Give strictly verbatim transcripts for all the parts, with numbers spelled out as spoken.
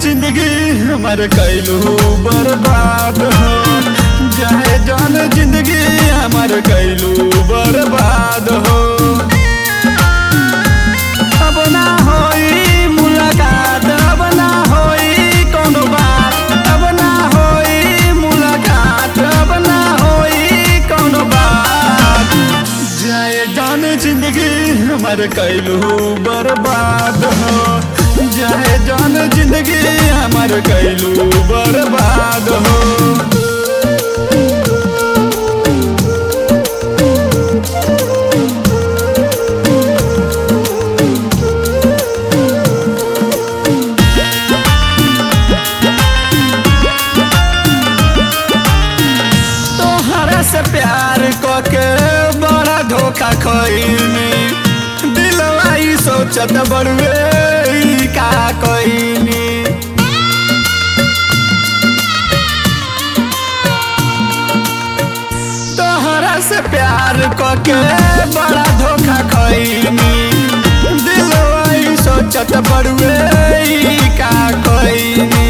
जिंदगी हमार कैलू बर्बाद हो। जाए जान जिंदगी हमार कैलू बर्बाद हो। अब ना होई मुलाकात, अब ना होई कोनो बात, अब ना होई मुलाकात, अब ना होई कोनो बात। जाए जान जिंदगी हमार कैलू बर्बाद हो। जाए जान जिंदगी हमार कैलू बर्बाद हो। तोहरा से प्यार करके बड़ा धोखा खइनी। दिलवा ई सोचत बड़ुए का कइनी। तोहरा से प्यार करके बड़ा धोखा खइनी। दिलवा ई सोचत बड़ुए का कइनी।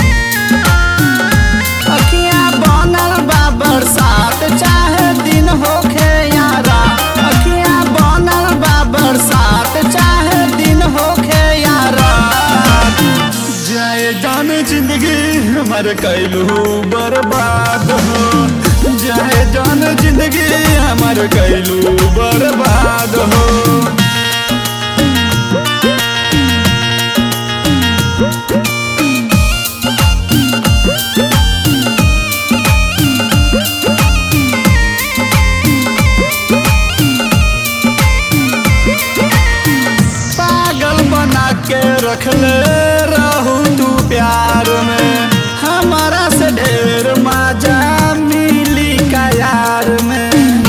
अखियां बनल बा बरसात चाहे दिन होखे यारा। अखियां बनल बा बरसात चाहे दिन होखे यारा। जाए जान जिंदगी हमार कैलू बर्बाद हो। जाए जान जिंदगी हमार कैलू बर्बाद हो। पागल बना के रखले रहू तू प्यार में। हमारा से ढेर मजा मिली का यार में।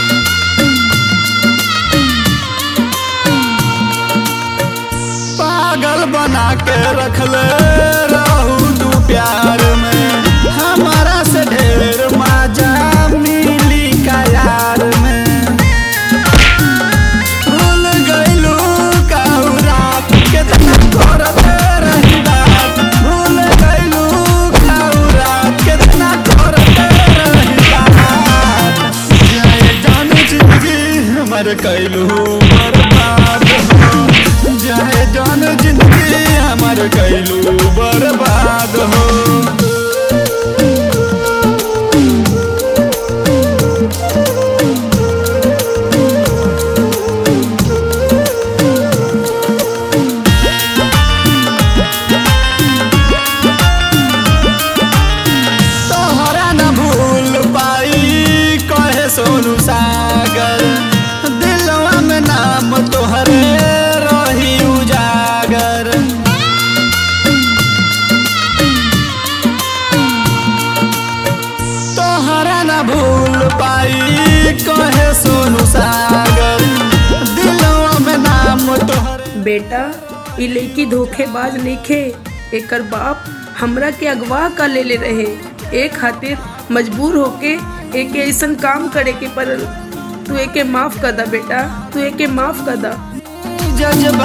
पागल बना के रखले रहू तू प्यार में। हमारा से ढेर मजा मिली का यार में। भूल गइलू काऊ रात कितना करते रही बात। भूल गइलू काऊ रात कितना करते रही बात। जाए जान जिंदगी हमार कैलू बर्बाद हो। जाए जान जिंदगी हमार कैलू बर्बाद हो। सोनू सागर दिलवा में नाम तोहरे रही उजागर। तोहरा ना भूल पाई कहे सोनू सागर दिलवा में नाम तोहरे। बेटा ई लड़की धोखेबाज नइखे। एकर बाप हमरा के अगवा का ले ले रहे। एक खातिर मजबूर होके एक ऐसन काम करे के पड़ल। तू एके माफ कर दा बेटा, तू एके माफ कर दा। जज्बा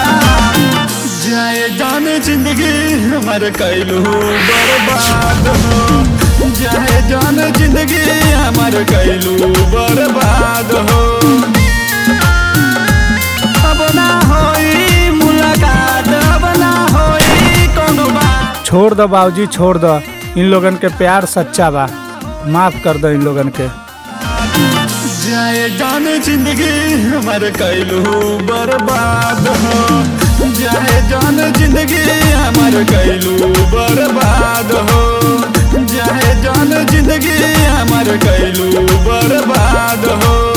जाए जान जिंदगी हमार कैलू बर्बाद हो। जाए जान जिंदगी हमार कैलू बर्बाद हो। अब ना होई मुलाकात, अब ना होई कोनो बात। छोड़ दो बाबूजी, छोड़ दो। इन लोगन के प्यार सच्चा बा, माफ कर दो इन लोगन के। जाए जान जिंदगी हमार कैलू बर्बाद हो। जाए जान जिंदगी हमार कैलू बर्बाद हो। जाए जान जिंदगी हमार कैलू बर्बाद हो।